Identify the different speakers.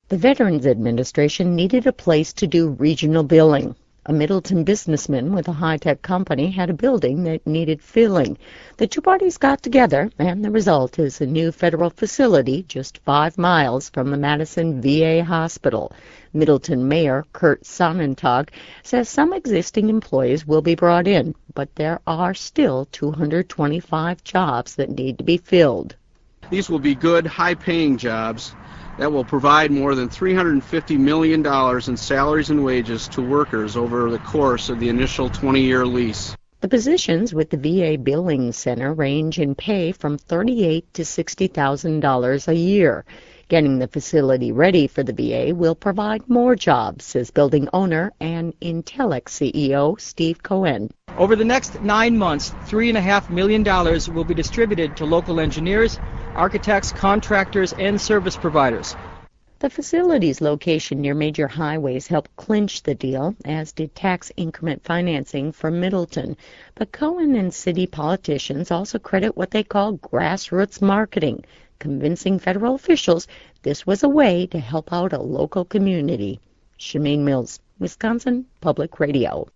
Speaker 1: The Veterans Administration needed a place to do regional billing. A Middleton businessman with a high-tech company had a building that needed filling. The two parties got together, and the result is a new federal facility just 5 miles from the Madison VA hospital. Middleton Mayor Kurt Sonnentag says some existing employees will be brought in, but there are still 225 jobs that need to be filled.
Speaker 2: These will be good, high-paying jobs that will provide more than $350 million in salaries and wages to workers over the course of the initial 20-year lease.
Speaker 1: The positions with the VA Billing Center range in pay from $38,000 to $60,000 a year. Getting the facility ready for the VA will provide more jobs, says building owner and Intellex CEO Steve Cohen.
Speaker 3: Over the next 9 months, $3.5 million will be distributed to local engineers, architects, contractors, and service providers.
Speaker 1: The facility's location near major highways helped clinch the deal, as did tax increment financing for Middleton. But Cohen and city politicians also credit what they call grassroots marketing, convincing federal officials this was a way to help out a local community. Shameen Mills, Wisconsin Public Radio.